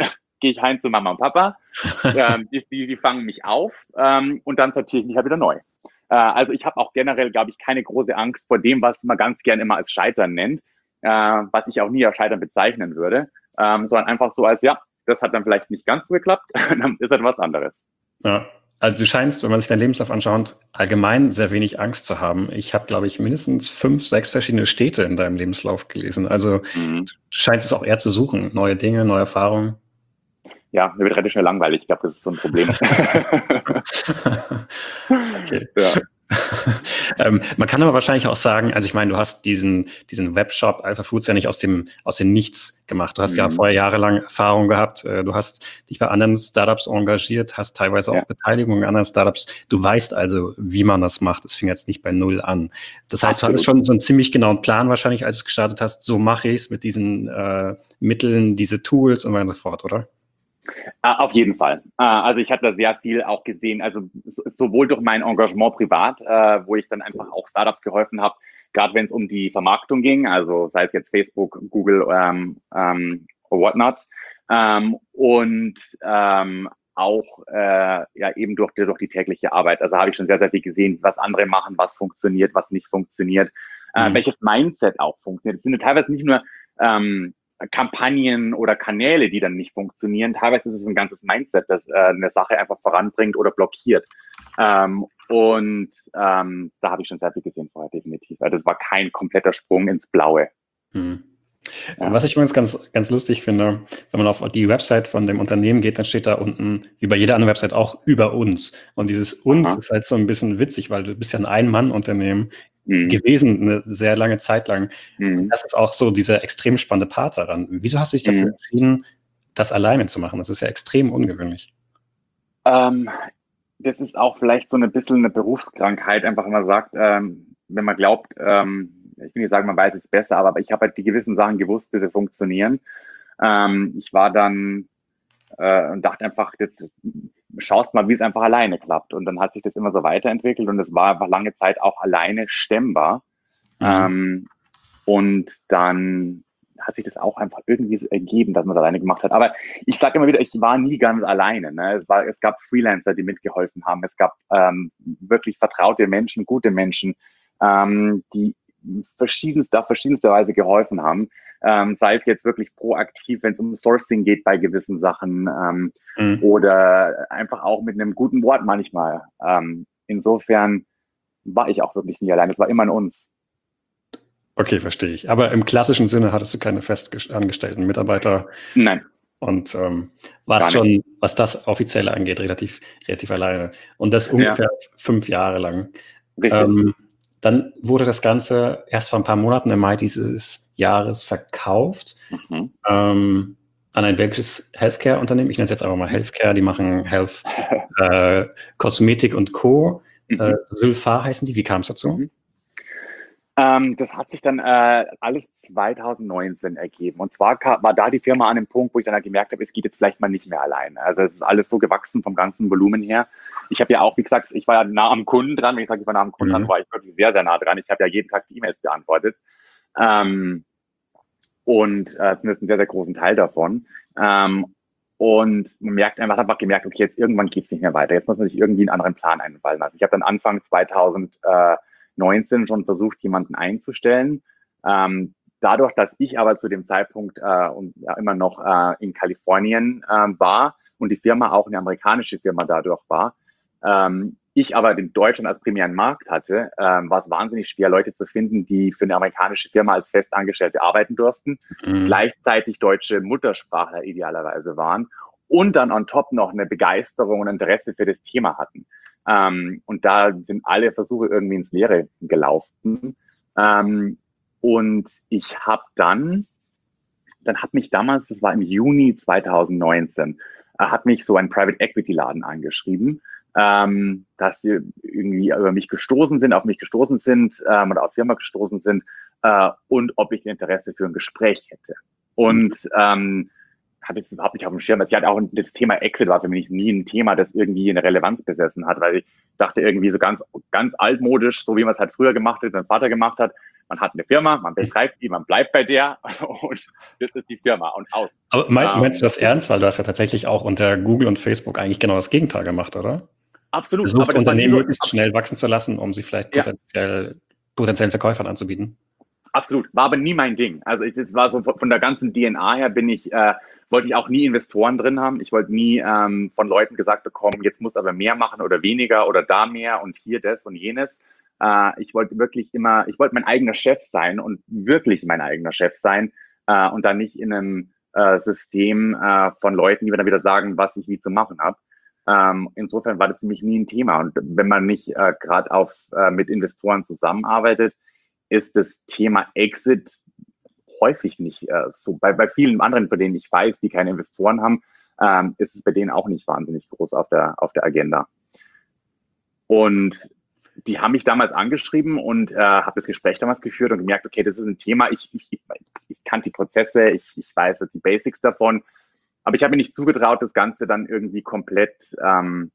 gehe ich heim zu Mama und Papa, ähm, die, die, die fangen mich auf ähm, und dann sortiere ich mich halt wieder neu. Äh, also ich habe auch generell, glaube ich, keine große Angst vor dem, was man ganz gern immer als Scheitern nennt, äh, was ich auch nie als Scheitern bezeichnen würde, ähm, sondern einfach so als, ja, das hat dann vielleicht nicht ganz so geklappt, dann ist halt was anderes. Ja. Also du scheinst, wenn man sich deinen Lebenslauf anschaut, allgemein sehr wenig Angst zu haben. Ich habe, glaube ich, mindestens fünf, sechs verschiedene Städte in deinem Lebenslauf gelesen. Also Mhm. du scheinst es auch eher zu suchen. Neue Dinge, neue Erfahrungen. Ja, mir wird relativ schnell langweilig. Ich glaube, das ist so ein Problem. Okay. Ja. ähm, man kann aber wahrscheinlich auch sagen, also ich meine, du hast diesen, diesen Webshop Alpha Foods ja nicht aus dem, aus dem Nichts gemacht. Du hast mhm. ja vorher jahrelang Erfahrung gehabt. Äh, du hast dich bei anderen Startups engagiert, hast teilweise auch ja. Beteiligung an anderen Startups. Du weißt also, wie man das macht. Es fing jetzt nicht bei Null an. Das heißt, Absolut. Du hattest schon so einen ziemlich genauen Plan wahrscheinlich, als du gestartet hast. So mache ich es mit diesen äh, Mitteln, diese Tools und so weiter und so fort, oder? Auf jeden Fall. Also ich habe da sehr viel auch gesehen, also sowohl durch mein Engagement privat, wo ich dann einfach auch Startups geholfen habe, gerade wenn es um die Vermarktung ging, also sei es jetzt Facebook, Google ähm, ähm, or whatnot, ähm, und ähm, auch äh, ja eben durch die, durch die tägliche Arbeit. Also habe ich schon sehr, sehr viel gesehen, was andere machen, was funktioniert, was nicht funktioniert, mhm. äh, welches Mindset auch funktioniert. Es sind ja teilweise nicht nur ähm, Kampagnen oder Kanäle, die dann nicht funktionieren. Teilweise ist es ein ganzes Mindset, das äh, eine Sache einfach voranbringt oder blockiert. Ähm, und ähm, da habe ich schon sehr viel gesehen vorher, definitiv. Also das war kein kompletter Sprung ins Blaue. Hm. Ja. Was ich übrigens ganz, ganz lustig finde, wenn man auf die Website von dem Unternehmen geht, dann steht da unten, wie bei jeder anderen Website auch, über uns. Und dieses uns Aha. ist halt so ein bisschen witzig, weil du bist ja ein Ein-Mann-Unternehmen mhm. gewesen, eine sehr lange Zeit lang. Mhm. Und das ist auch so dieser extrem spannende Part daran. Wieso hast du dich dafür mhm. entschieden, das alleine zu machen? Das ist ja extrem ungewöhnlich. Ähm, das ist auch vielleicht so ein bisschen eine Berufskrankheit, einfach wenn man sagt, ähm, wenn man glaubt, ähm, ich will nicht sagen, man weiß es besser, aber ich habe halt die gewissen Sachen gewusst, wie sie funktionieren. Ähm, ich war dann äh, und dachte einfach, jetzt schaust mal, wie es einfach alleine klappt. Und dann hat sich das immer so weiterentwickelt und es war einfach lange Zeit auch alleine stemmbar. Mhm. Ähm, und dann hat sich das auch einfach irgendwie so ergeben, dass man es alleine gemacht hat. Aber ich sage immer wieder, ich war nie ganz alleine. Ne? Es, war, es gab Freelancer, die mitgeholfen haben. Es gab ähm, wirklich vertraute Menschen, gute Menschen, ähm, die verschiedenster, auf verschiedenste Weise geholfen haben. Ähm, sei es jetzt wirklich proaktiv, wenn es um Sourcing geht bei gewissen Sachen ähm, mhm. oder einfach auch mit einem guten Wort manchmal. Ähm, insofern war ich auch wirklich nie allein. Es war immer an uns. Okay, verstehe ich. Aber im klassischen Sinne hattest du keine festangestellten Mitarbeiter. Nein. Und ähm, warst schon, was das Offizielle angeht, relativ, relativ alleine. Und das ungefähr ja. fünf Jahre lang. Richtig. Ähm, dann wurde das Ganze erst vor ein paar Monaten im Mai dieses Jahres verkauft mhm. ähm, an ein belgisches Healthcare-Unternehmen. Ich nenne es jetzt einfach mal Healthcare. Die machen Health, äh, Kosmetik und Co. Mhm. Äh, Sylpha heißen die. Wie kam es dazu? Mhm. Ähm, das hat sich dann äh, alles zwanzig neunzehn ergeben. Und zwar kam, war da die Firma an dem Punkt, wo ich dann halt gemerkt habe, es geht jetzt vielleicht mal nicht mehr alleine. Also es ist alles so gewachsen vom ganzen Volumen her. Ich habe ja auch, wie gesagt, ich war ja nah am Kunden dran. Wenn ich sage, ich war nah am Kunden mhm. dran, war ich wirklich sehr, sehr nah dran. Ich habe ja jeden Tag die E-Mails beantwortet. Ähm, und äh, zumindest einen sehr, sehr großen Teil davon. Ähm, und man merkt einfach, einfach gemerkt, okay, jetzt irgendwann geht es nicht mehr weiter. Jetzt muss man sich irgendwie einen anderen Plan einfallen lassen. Ich habe dann Anfang zwanzig neunzehn schon versucht, jemanden einzustellen. Ähm, dadurch, dass ich aber zu dem Zeitpunkt äh, und ja immer noch äh, in Kalifornien äh, war und die Firma auch eine amerikanische Firma dadurch war, ähm, ich aber den Deutschland als primären Markt hatte, ähm, war es wahnsinnig schwer, Leute zu finden, die für eine amerikanische Firma als Festangestellte arbeiten durften, mhm. gleichzeitig deutsche Muttersprachler idealerweise waren und dann on top noch eine Begeisterung und Interesse für das Thema hatten. Ähm, und da sind alle Versuche irgendwie ins Leere gelaufen. Ähm, und ich habe dann, dann hat mich damals, das war im Juni zwanzig neunzehn, äh, hat mich so ein Private Equity Laden angeschrieben, ähm, dass sie irgendwie über mich gestoßen sind, auf mich gestoßen sind ähm, oder auf Firma gestoßen sind äh, und ob ich Interesse für ein Gespräch hätte. Und ähm, hatte ich das überhaupt nicht auf dem Schirm. Sie hat auch das Thema Exit war für mich nie ein Thema, das irgendwie eine Relevanz besessen hat, weil ich dachte irgendwie so ganz, ganz altmodisch, so wie man es halt früher gemacht hat, mein Vater gemacht hat, Man hat eine Firma, man betreibt die, man bleibt bei der und das ist die Firma und aus. Aber meinst, meinst du das ernst? Weil du hast ja tatsächlich auch unter Google und Facebook eigentlich genau das Gegenteil gemacht, oder? Absolut. Versucht, Aber das war nie Unternehmen so, möglichst schnell wachsen zu lassen, um sie vielleicht ja, potenziell, potenziellen Verkäufern anzubieten. absolut. War aber nie mein Ding. Also ich, das war so von von der ganzen D N A her bin ich, äh, wollte ich auch nie Investoren drin haben. Ich wollte nie ähm, von Leuten gesagt bekommen, jetzt musst du aber mehr machen oder weniger oder da mehr und hier das und jenes. Äh, ich wollte wirklich immer, ich wollte mein eigener Chef sein und wirklich mein eigener Chef sein äh, und dann nicht in einem äh, System äh, von Leuten, die mir dann wieder sagen, was ich wie zu machen habe. Ähm, insofern war das für mich nie ein Thema. Und wenn man nicht äh, gerade auf äh, mit Investoren zusammenarbeitet, ist das Thema Exit häufig nicht äh, so. Bei, bei vielen anderen, bei denen ich weiß, die keine Investoren haben, ähm, ist es bei denen auch nicht wahnsinnig groß auf der, auf der Agenda. Und die haben mich damals angeschrieben und äh, habe das Gespräch damals geführt und gemerkt, okay, das ist ein Thema, ich, ich, ich kannte die Prozesse, ich, ich weiß jetzt die Basics davon, aber ich habe mir nicht zugetraut, das Ganze dann irgendwie komplett ähm,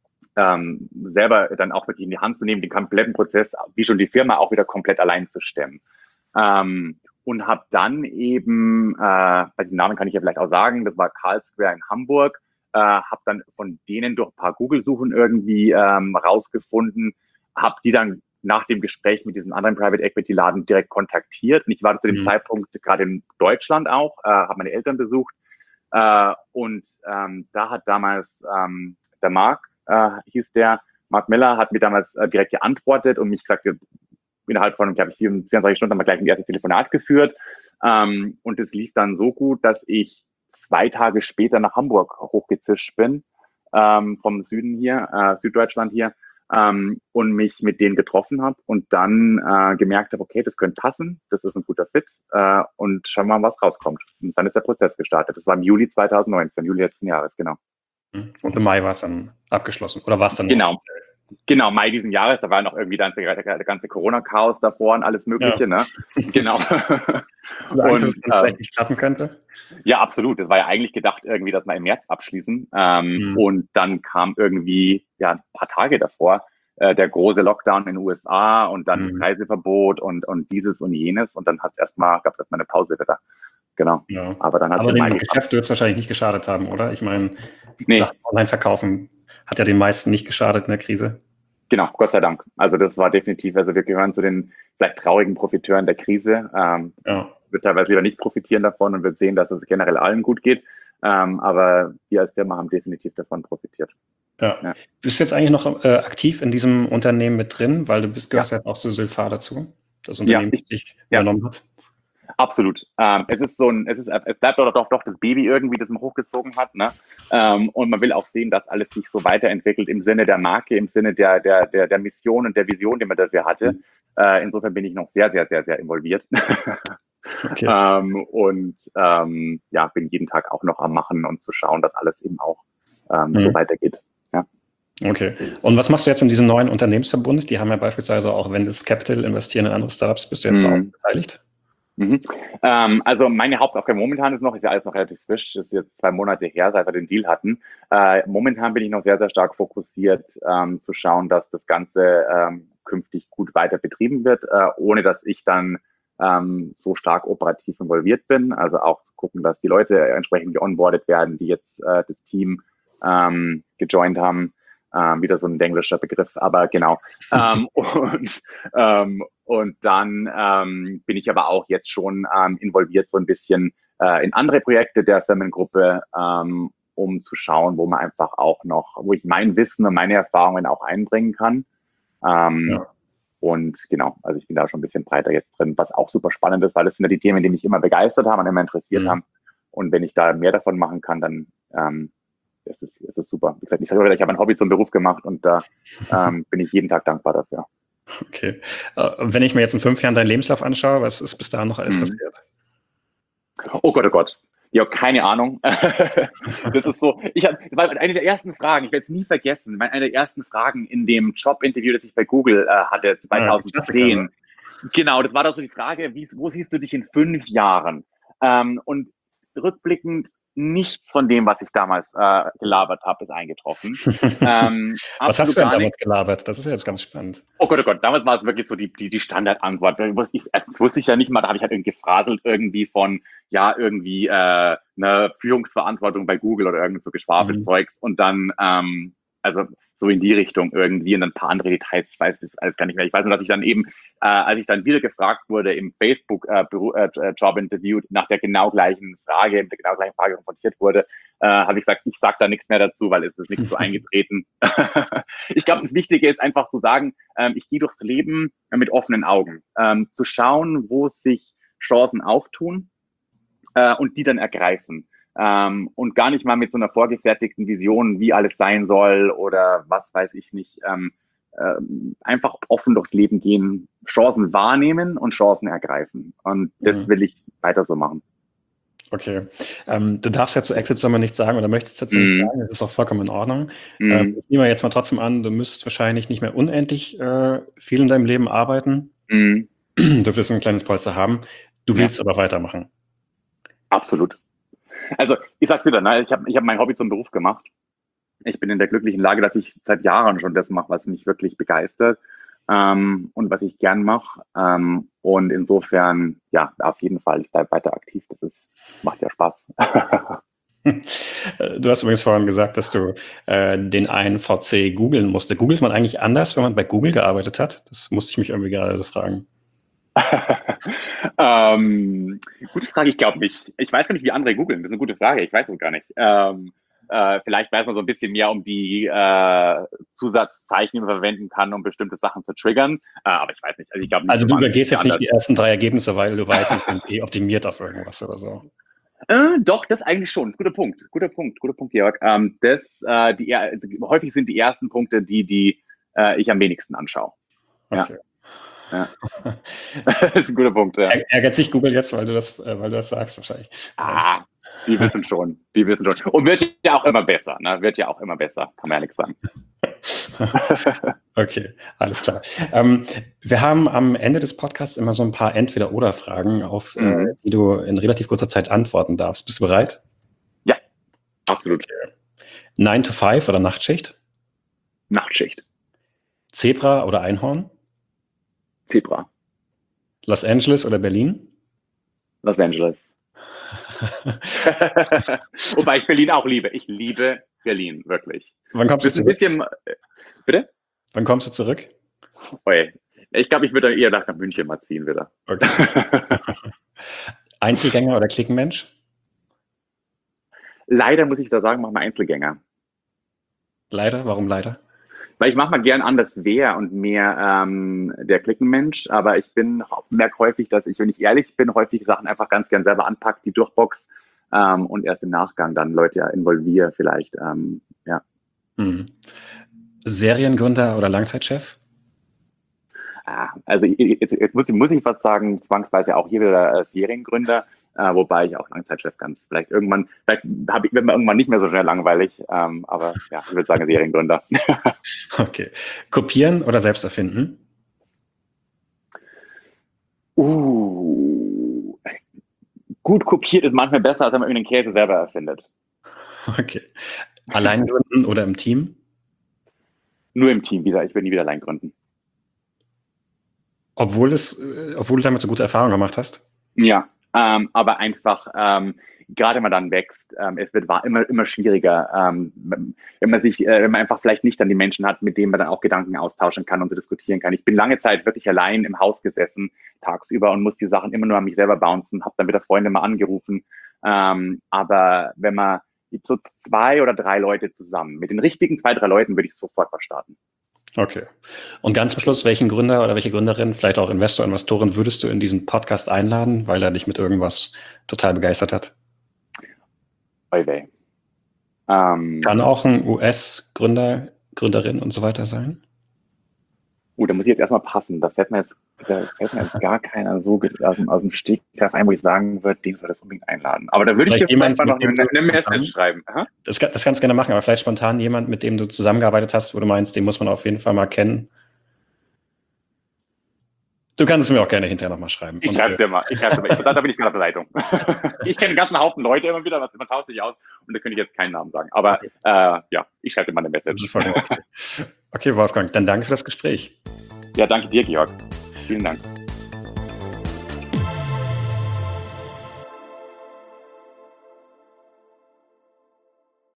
ähm, selber dann auch wirklich in die Hand zu nehmen, den kompletten Prozess, wie schon die Firma, auch wieder komplett allein zu stemmen. Ähm, und habe dann eben, äh, also den Namen kann ich ja vielleicht auch sagen, das war Carl Square in Hamburg, äh, habe dann von denen durch ein paar Google-Suchen irgendwie ähm, rausgefunden, habe die dann nach dem Gespräch mit diesem anderen Private Equity Laden direkt kontaktiert. Und ich war zu dem mhm. Zeitpunkt gerade in Deutschland auch, äh, habe meine Eltern besucht. Äh, und ähm, da hat damals ähm, der Marc, äh, hieß der, Marc Miller, hat mir damals äh, direkt geantwortet und mich gesagt, innerhalb von, glaube ich, vierundzwanzig Stunden haben wir gleich ein erstes Telefonat geführt. Ähm, und es lief dann so gut, dass ich zwei Tage später nach Hamburg hochgezischt bin, ähm, vom Süden hier, äh, Süddeutschland hier, ähm, und mich mit denen getroffen habe und dann äh, gemerkt habe, okay, das könnte passen, das ist ein guter Fit äh, und schauen wir mal, was rauskommt. Und dann ist der Prozess gestartet. Das war im Juli zwanzig neunzehn, Juli letzten Jahres, genau. Und im Mai war es dann abgeschlossen, oder war es dann? Genau. Genau, Mai diesen Jahres, da war noch irgendwie dann der, der ganze Corona-Chaos davor und alles Mögliche, ja. Ne? Genau. Und Angst, dass es dann vielleicht nicht klappen könnte? Ja, absolut. Das war ja eigentlich gedacht, irgendwie, dass wir im März abschließen. Ähm, mhm. Und dann kam irgendwie, ja, ein paar Tage davor, äh, der große Lockdown in den U S A und dann mhm. Reiseverbot und, und dieses und jenes. Und dann hat es erstmal, gab es erstmal eine Pause wieder. Genau. Ja. Aber dann hat Aber dem Geschäft wird es wahrscheinlich nicht geschadet haben, oder? Ich meine, nee. Sachen online verkaufen hat ja den meisten nicht geschadet in der Krise. Genau, Gott sei Dank. Also das war definitiv, also wir gehören zu den vielleicht traurigen Profiteuren der Krise. Ähm, ja. Wird teilweise wieder nicht profitieren davon und wird sehen, dass es generell allen gut geht. Ähm, aber wir als Firma haben definitiv davon profitiert. Ja. ja. Bist du jetzt eigentlich noch äh, aktiv in diesem Unternehmen mit drin? Weil du bist, gehörst ja auch zu Sylpha dazu, das Unternehmen, ja, ich, das dich ja. übernommen hat. Absolut. Ähm, es ist so ein, es ist, es bleibt doch, doch, doch das Baby irgendwie, das man hochgezogen hat, ne? Ähm, und man will auch sehen, dass alles sich so weiterentwickelt im Sinne der Marke, im Sinne der, der, der, der Mission und der Vision, die man dafür hatte. Mhm. Äh, insofern bin ich noch sehr, sehr, sehr, sehr involviert. Okay. ähm, und ähm, ja, bin jeden Tag auch noch am Machen und zu schauen, dass alles eben auch ähm, mhm. so weitergeht. Ja. Okay. Und was machst du jetzt in diesem neuen Unternehmensverbund? Die haben ja beispielsweise auch Ventus Capital investieren in andere Startups. Bist du jetzt mhm. auch beteiligt? Mhm. Ähm, also meine Hauptaufgabe momentan ist noch, ist ja alles noch relativ frisch, das ist jetzt zwei Monate her, seit wir den Deal hatten. Äh, momentan bin ich noch sehr, sehr stark fokussiert, ähm, zu schauen, dass das Ganze ähm, künftig gut weiter betrieben wird, äh, ohne dass ich dann ähm, so stark operativ involviert bin. Also auch zu gucken, dass die Leute entsprechend geonboardet werden, die jetzt äh, das Team ähm, gejoint haben. Ähm, wieder so ein englischer Begriff, aber genau. ähm, und, ähm, und dann ähm, bin ich aber auch jetzt schon ähm, involviert so ein bisschen äh, in andere Projekte der Firmengruppe, ähm, um zu schauen, wo man einfach auch noch, wo ich mein Wissen und meine Erfahrungen auch einbringen kann. Ähm, ja. Und genau, also ich bin da schon ein bisschen breiter jetzt drin, was auch super spannend ist, weil das sind ja die Themen, die mich immer begeistert haben und immer interessiert mhm. haben. Und wenn ich da mehr davon machen kann, dann ähm, Es ist, es ist super. Wie gesagt, ich sage immer, ich habe ein Hobby zum Beruf gemacht und da ähm, bin ich jeden Tag dankbar dafür. Okay. Uh, wenn ich mir jetzt in fünf Jahren deinen Lebenslauf anschaue, was ist bis dahin noch alles mhm. passiert? Oh Gott, oh Gott. Ja, keine Ahnung. Das ist so, ich habe, das war eine der ersten Fragen, ich werde es nie vergessen, eine der ersten Fragen in dem Jobinterview, das ich bei Google äh, hatte, zwanzig zehn. Ja, genau, das war da so die Frage, wie, wo siehst du dich in fünf Jahren? Ähm, und rückblickend nichts von dem, was ich damals äh, gelabert habe, ist eingetroffen. ähm, was hast du denn damals nichts gelabert? Das ist ja jetzt ganz spannend. Oh Gott, oh Gott, damals war es wirklich so die, die, die Standardantwort. Ich, erstens wusste ich ja nicht mal, da habe ich halt irgendwie gefraselt irgendwie von, ja, irgendwie äh, eine Führungsverantwortung bei Google oder irgend so Geschwafelzeugs. Mhm. Und dann, ähm, also so in die Richtung irgendwie und dann ein paar andere Details, ich weiß das alles gar nicht mehr. Ich weiß nur, dass ich dann eben, äh, als ich dann wieder gefragt wurde im Facebook-Job-Interview äh, äh, nach der genau gleichen Frage, mit der genau gleichen Frage konfrontiert wurde, äh, habe ich gesagt, ich sage da nichts mehr dazu, weil es ist nichts so eingetreten. Ich glaube, das Wichtige ist einfach zu sagen, ähm, ich gehe durchs Leben äh, mit offenen Augen, ähm, zu schauen, wo sich Chancen auftun äh, und die dann ergreifen. Ähm, und gar nicht mal mit so einer vorgefertigten Vision, wie alles sein soll oder was weiß ich nicht. Ähm, ähm, einfach offen durchs Leben gehen, Chancen wahrnehmen und Chancen ergreifen. Und das mhm. will ich weiter so machen. Okay. Ähm, du darfst ja zu Exit Sommer nichts sagen oder möchtest dazu mm. nichts sagen, das ist auch vollkommen in Ordnung. Mm. Ähm, ich nehme jetzt mal trotzdem an, du müsstest wahrscheinlich nicht mehr unendlich äh, viel in deinem Leben arbeiten. Mm. Du wirst ein kleines Polster haben. Du willst ja. aber weitermachen. Absolut. Also ich sag's wieder, ne? ich habe ich hab mein Hobby zum Beruf gemacht. Ich bin in der glücklichen Lage, dass ich seit Jahren schon das mache, was mich wirklich begeistert ähm, und was ich gern mache. Ähm, und insofern, ja, auf jeden Fall, ich bleibe weiter aktiv. Das ist, macht ja Spaß. Du hast übrigens vorhin gesagt, dass du äh, den einen V C googeln musste. Googelt man eigentlich anders, wenn man bei Google gearbeitet hat? Das musste ich mich irgendwie gerade so fragen. ähm, gute Frage, ich glaube nicht. Ich weiß gar nicht, wie andere googeln. Das ist eine gute Frage, ich weiß es gar nicht. Ähm, äh, vielleicht weiß man so ein bisschen mehr um die äh, Zusatzzeichen, die man verwenden kann, um bestimmte Sachen zu triggern. Äh, aber ich weiß nicht. Also, ich glaub, nicht also du übergehst jetzt nicht die ersten drei Ergebnisse, weil du weißt, ich bin eh optimiert auf irgendwas oder so. Äh, doch, das eigentlich schon. Das ist ein guter Punkt. Guter Punkt, guter Punkt, Georg. Ähm, das, äh, die, also, häufig sind die ersten Punkte die, die äh, ich am wenigsten anschaue. Okay. Ja. Ja. Das ist ein guter Punkt. Ja. Ärgert sich Google jetzt, weil du das, äh, weil du das sagst wahrscheinlich. Ah, die wissen schon. Die wissen schon. Und wird ja auch immer besser. Ne? Wird ja auch immer besser. Kann man ja nichts sagen. Okay, alles klar. Ähm, wir haben am Ende des Podcasts immer so ein paar Entweder-Oder-Fragen, auf mhm. äh, die du in relativ kurzer Zeit antworten darfst. Bist du bereit? Ja, absolut. Okay. nine to five oder Nachtschicht? Nachtschicht. Zebra oder Einhorn? Zebra. Los Angeles oder Berlin? Los Angeles. Wobei ich Berlin auch liebe. Ich liebe Berlin, wirklich. Wann kommst du zurück? Ein bisschen, bitte? Wann kommst du zurück? Oi. Ich glaube, ich würde eher nach München mal ziehen wieder. Okay. Einzelgänger oder Klickenmensch? Leider muss ich da sagen, mach mal Einzelgänger. Leider? Warum leider? Weil ich manchmal gern anders wäre und mehr ähm, der Klickenmensch, aber ich bin merke häufig, dass ich, wenn ich ehrlich bin, häufig Sachen einfach ganz gern selber anpacke, die durchbox ähm, und erst im Nachgang dann Leute ja involviere vielleicht. Ähm, ja. Mhm. Seriengründer oder Langzeitchef? Ah, also jetzt, jetzt muss, ich, muss ich fast sagen, zwangsweise auch hier wieder äh, Seriengründer. Äh, wobei ich auch Langzeitchef ganz vielleicht irgendwann, vielleicht hab ich, wird mir irgendwann nicht mehr so schnell langweilig, ähm, aber ja, ich würde sagen Seriengründer. Okay. Kopieren oder selbst erfinden? Uh, gut kopiert ist manchmal besser, als wenn man irgendeinen Käse selber erfindet. Okay. Allein gründen oder im Team? Nur im Team wieder, ich würde nie wieder allein gründen. Obwohl, es, obwohl du damit so gute Erfahrungen gemacht hast? Ja. Ähm, aber einfach, ähm, gerade wenn man dann wächst, ähm, es wird war immer, immer schwieriger, ähm, wenn man sich, äh, wenn man einfach vielleicht nicht dann die Menschen hat, mit denen man dann auch Gedanken austauschen kann und so diskutieren kann. Ich bin lange Zeit wirklich allein im Haus gesessen, tagsüber und muss die Sachen immer nur an mich selber bouncen, habe dann wieder Freunde mal angerufen. Ähm, aber wenn man so zwei oder drei Leute zusammen, mit den richtigen zwei, drei Leuten würde ich sofort was starten. Okay. Und ganz zum Schluss, welchen Gründer oder welche Gründerin, vielleicht auch Investor, Investorin, würdest du in diesen Podcast einladen, weil er dich mit irgendwas total begeistert hat? Oiwei. Ähm, Kann auch ein U S-Gründer, Gründerin und so weiter sein? Uh, da muss ich jetzt erstmal passen. Da fällt mir jetzt, da fällt mir jetzt gar keiner so aus dem, aus dem Stegreif ein, wo ich sagen würde, den soll das unbedingt einladen. Aber da würde ich dir vielleicht mal noch eine, eine Message schreiben. Das, das kannst du gerne machen, aber vielleicht spontan jemand, mit dem du zusammengearbeitet hast, wo du meinst, den muss man auf jeden Fall mal kennen. Du kannst es mir auch gerne hinterher nochmal schreiben. Ich schreibe es dir mal. Ich schreibe dir mal. Da, da bin ich gerade auf der Leitung. Ich kenne einen ganzen Haufen Leute immer wieder, man tauscht sich aus und da könnte ich jetzt keinen Namen sagen. Aber äh, ja, ich schreibe dir mal eine Message. Das war okay. Okay, Wolfgang, dann danke für das Gespräch. Ja, danke dir, Georg. Vielen Dank.